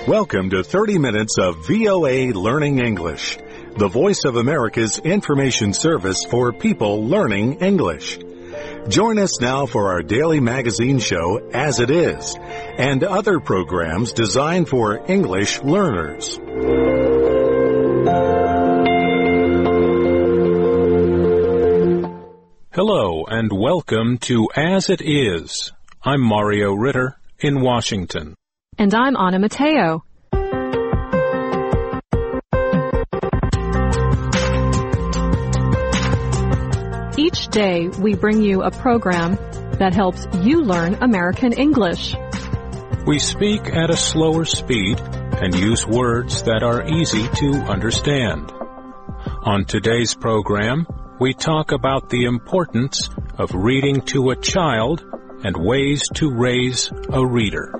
Welcome to 30 minutes of VOA Learning English, the voice of America's information service for people learning English. Join us now for our daily magazine show, As It Is, and other programs designed for English learners. Hello and welcome to As It Is. I'm Mario Ritter in Washington. And I'm Anna Mateo. Each day, we bring you a program that helps you learn American English. We speak at a slower speed and use words that are easy to understand. On today's program, we talk about the importance of reading to a child and ways to raise a reader.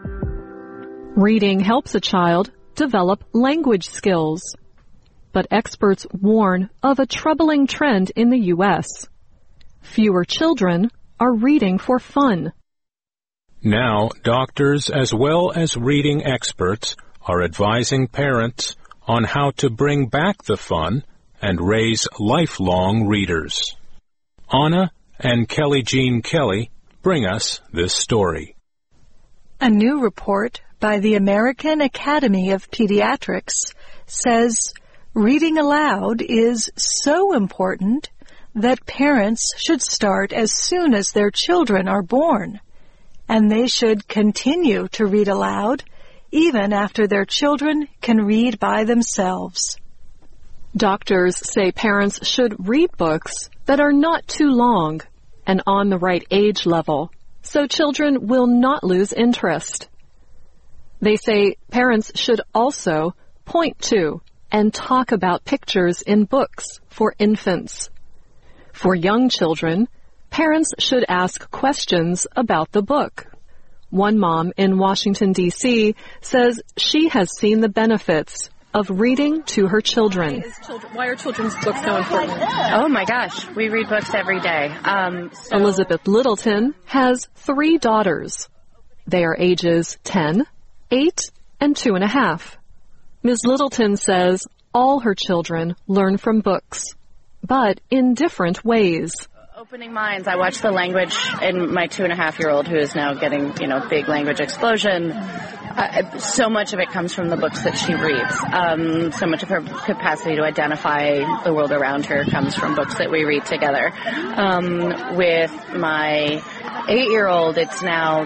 Reading helps a child develop language skills. But experts warn of a troubling trend in the U.S. Fewer children are reading for fun. Now, doctors as well as reading experts are advising parents on how to bring back the fun and raise lifelong readers. Anna and Kelly Jean Kelly bring us this story. A new report by the American Academy of Pediatrics says reading aloud is so important that parents should start as soon as their children are born, and they should continue to read aloud even after their children can read by themselves. Doctors say parents should read books that are not too long and on the right age level, so children will not lose interest. They say parents should also point to and talk about pictures in books for infants. For young children, parents should ask questions about the book. One mom in Washington, D.C. says she has seen the benefits of reading to her children. Why are children's books so important? Oh my gosh, we read books every day. Elizabeth Littleton has 3 daughters. They are ages 10, 8, and 2.5. Ms. Littleton says all her children learn from books, but in different ways. Opening minds. I watch the language in my 2.5-year-old who is now getting, big language explosion. So much of it comes from the books that she reads. So much of her capacity to identify the world around her comes from books that we read together. With my 8-year-old, it's now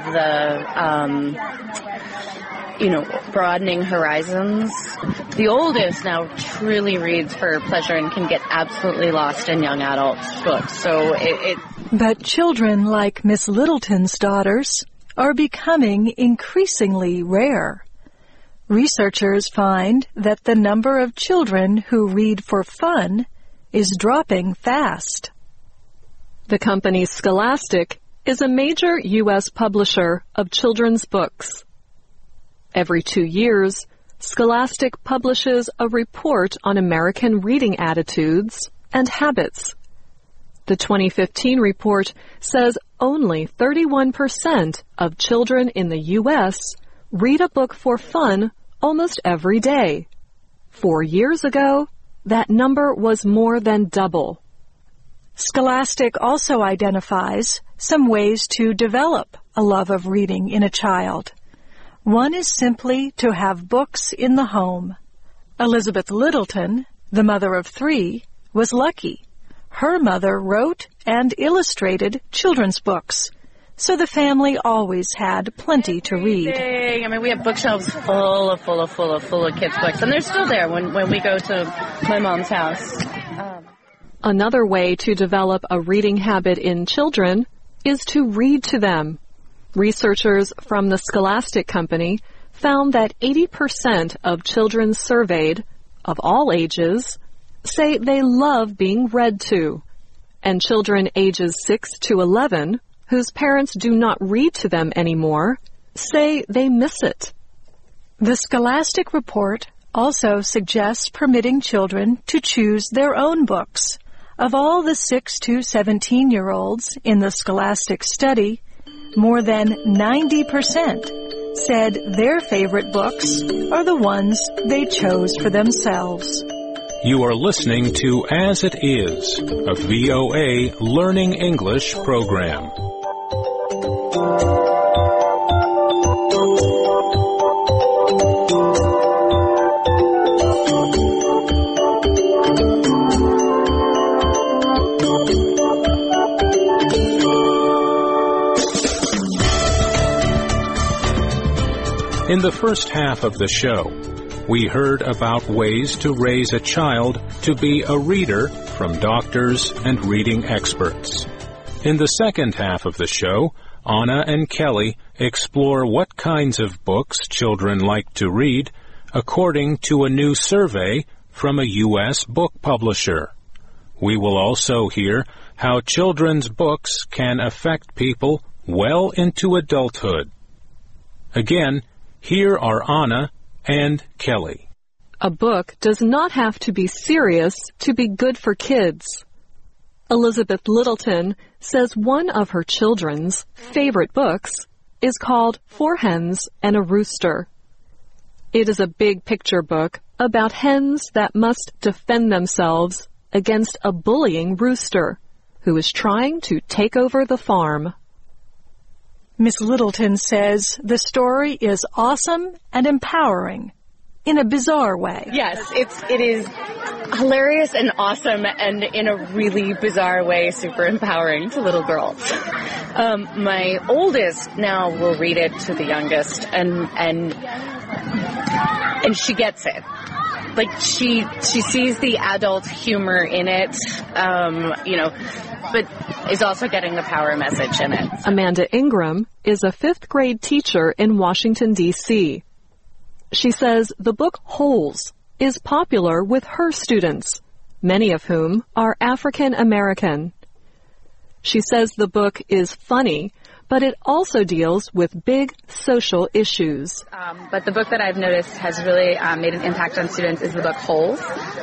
broadening horizons. The oldest now truly reads for pleasure and can get absolutely lost in young adults' books. But children like Miss Littleton's daughters are becoming increasingly rare. Researchers find that the number of children who read for fun is dropping fast. The company Scholastic is a major U.S. publisher of children's books. Every 2 years, Scholastic publishes a report on American reading attitudes and habits. The 2015 report says only 31% of children in the U.S. read a book for fun almost every day. 4 years ago, that number was more than double. Scholastic also identifies some ways to develop a love of reading in a child. One is simply to have books in the home. Elizabeth Littleton, the mother of 3, was lucky. Her mother wrote and illustrated children's books, so the family always had plenty to read. We have bookshelves full of kids' books, and they're still there when we go to my mom's house. Another way to develop a reading habit in children is to read to them. Researchers from the Scholastic Company found that 80% of children surveyed, of all ages, say they love being read to. And children ages 6 to 11, whose parents do not read to them anymore, say they miss it. The Scholastic report also suggests permitting children to choose their own books. Of all the 6 to 17-year-olds in the Scholastic study, more than 90% said their favorite books are the ones they chose for themselves. You are listening to As It Is, a VOA Learning English program. In the first half of the show, we heard about ways to raise a child to be a reader from doctors and reading experts. In the second half of the show, Anna and Kelly explore what kinds of books children like to read according to a new survey from a U.S. book publisher. We will also hear how children's books can affect people well into adulthood. Again, here are Anna and Kelly. A book does not have to be serious to be good for kids. Elizabeth Littleton says one of her children's favorite books is called Four Hens and a Rooster. It is a big picture book about hens that must defend themselves against a bullying rooster who is trying to take over the farm. Miss Littleton says the story is awesome and empowering in a bizarre way. Yes, it is hilarious and awesome and in a really bizarre way super empowering to little girls. My oldest now will read it to the youngest and she gets it. Like she sees the adult humor in it, but is also getting the power message in it. Amanda Ingram is a 5th grade teacher in Washington, D.C. She says the book Holes is popular with her students, many of whom are African American. She says the book is funny, but it also deals with big social issues. But the book that I've noticed has really made an impact on students is the book Holes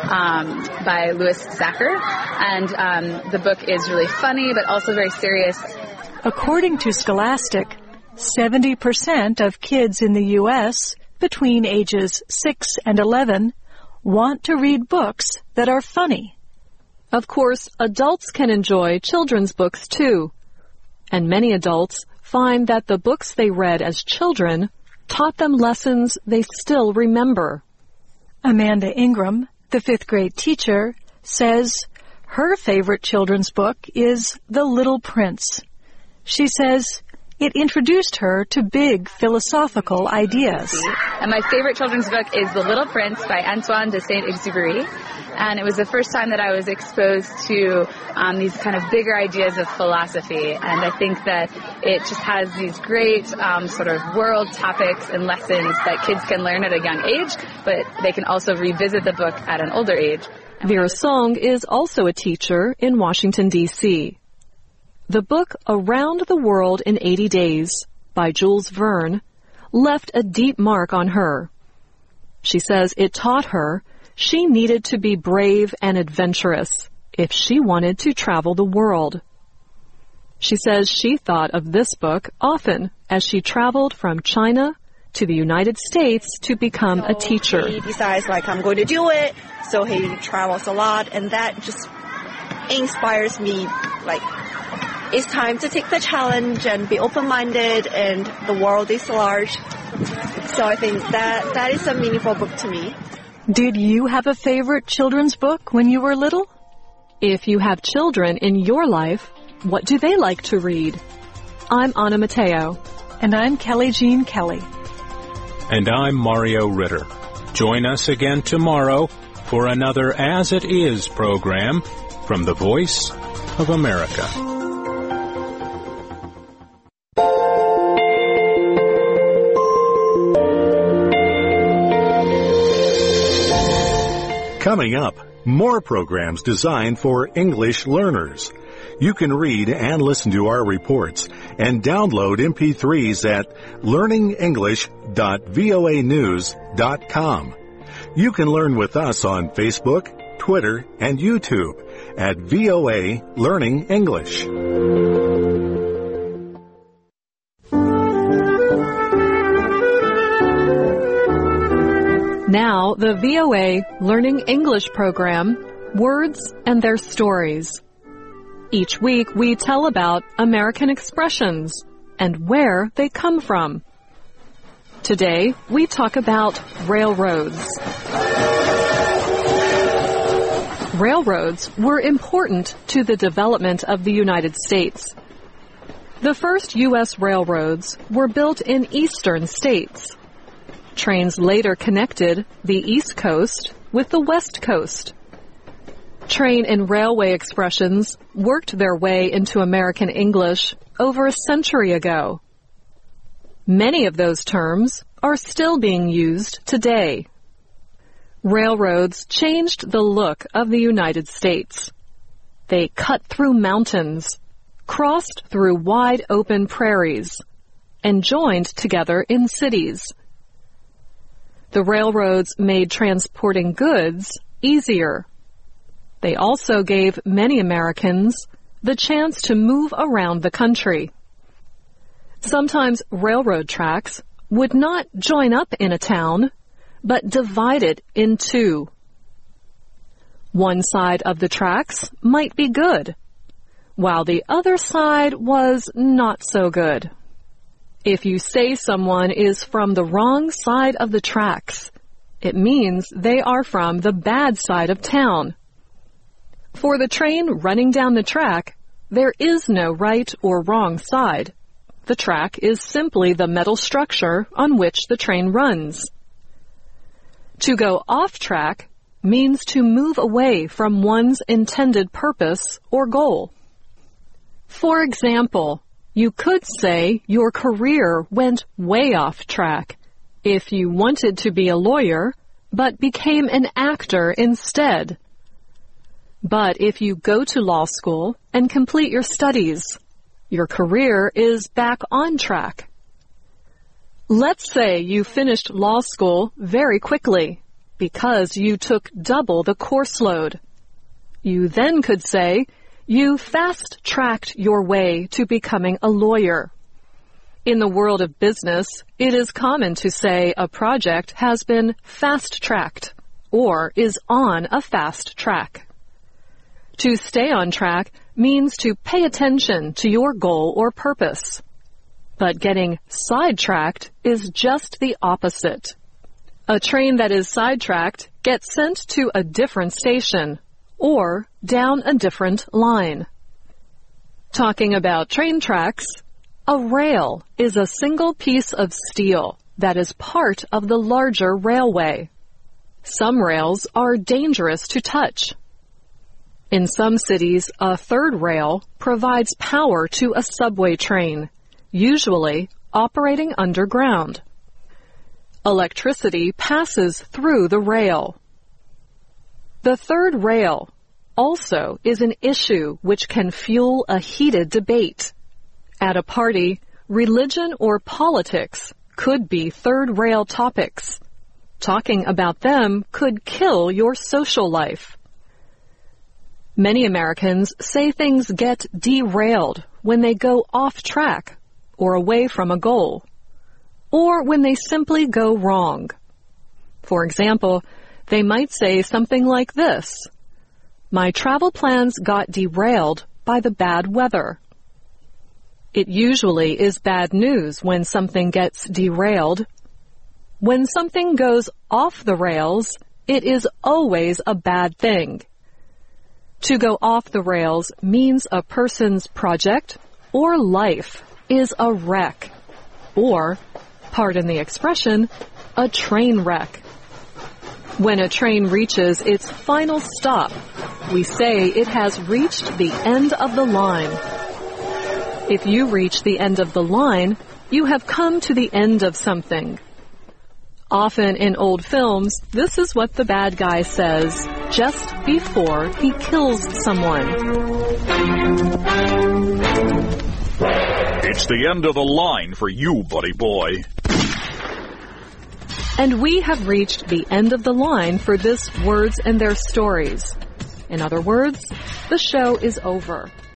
by Louis Zacher. And the book is really funny, but also very serious. According to Scholastic, 70% of kids in the U.S. between ages 6 and 11 want to read books that are funny. Of course, adults can enjoy children's books too. And many adults find that the books they read as children taught them lessons they still remember. Amanda Ingram, the 5th grade teacher, says her favorite children's book is The Little Prince. She says it introduced her to big philosophical ideas. And my favorite children's book is The Little Prince by Antoine de Saint-Exupéry. And it was the first time that I was exposed to these kind of bigger ideas of philosophy. And I think that it just has these great sort of world topics and lessons that kids can learn at a young age, but they can also revisit the book at an older age. Vera Song is also a teacher in Washington, D.C. The book Around the World in 80 Days by Jules Verne left a deep mark on her. She says it taught her she needed to be brave and adventurous if she wanted to travel the world. She says she thought of this book often as she traveled from China to the United States to become a teacher. He decides, I'm going to do it, so he travels a lot, and that just inspires me, it's time to take the challenge and be open-minded, and the world is large. So I think that is a meaningful book to me. Did you have a favorite children's book when you were little? If you have children in your life, what do they like to read? I'm Anna Mateo. And I'm Kelly Jean Kelly. And I'm Mario Ritter. Join us again tomorrow for another As It Is program from the Voice of America. Coming up, more programs designed for English learners. You can read and listen to our reports and download MP3s at learningenglish.voanews.com. You can learn with us on Facebook, Twitter, and YouTube at VOA Learning English. Now, the VOA Learning English program, Words and Their Stories. Each week, we tell about American expressions and where they come from. Today, we talk about railroads. Railroads were important to the development of the United States. The first U.S. railroads were built in eastern states. Trains later connected the East Coast with the West Coast. Train and railway expressions worked their way into American English over a century ago. Many of those terms are still being used today. Railroads changed the look of the United States. They cut through mountains, crossed through wide open prairies, and joined together in cities. The railroads made transporting goods easier. They also gave many Americans the chance to move around the country. Sometimes railroad tracks would not join up in a town, but divide it in two. One side of the tracks might be good, while the other side was not so good. If you say someone is from the wrong side of the tracks, it means they are from the bad side of town. For the train running down the track, there is no right or wrong side. The track is simply the metal structure on which the train runs. To go off track means to move away from one's intended purpose or goal. For example, you could say your career went way off track if you wanted to be a lawyer but became an actor instead. But if you go to law school and complete your studies, your career is back on track. Let's say you finished law school very quickly because you took double the course load. You then could say you fast-tracked your way to becoming a lawyer. In the world of business, it is common to say a project has been fast-tracked or is on a fast track. To stay on track means to pay attention to your goal or purpose. But getting sidetracked is just the opposite. A train that is sidetracked gets sent to a different station or down a different line. Talking about train tracks, a rail is a single piece of steel that is part of the larger railway. Some rails are dangerous to touch. In some cities, a third rail provides power to a subway train, usually operating underground. Electricity passes through the rail. The third rail also is an issue which can fuel a heated debate. At a party, religion or politics could be third rail topics. Talking about them could kill your social life. Many Americans say things get derailed when they go off track or away from a goal, or when they simply go wrong. For example, they might say something like this: "My travel plans got derailed by the bad weather." It usually is bad news when something gets derailed. When something goes off the rails, it is always a bad thing. To go off the rails means a person's project or life is a wreck, or, pardon the expression, a train wreck. When a train reaches its final stop, we say it has reached the end of the line. If you reach the end of the line, you have come to the end of something. Often in old films, this is what the bad guy says just before he kills someone. It's the end of the line for you, buddy boy. And we have reached the end of the line for this Words and Their Stories. In other words, the show is over.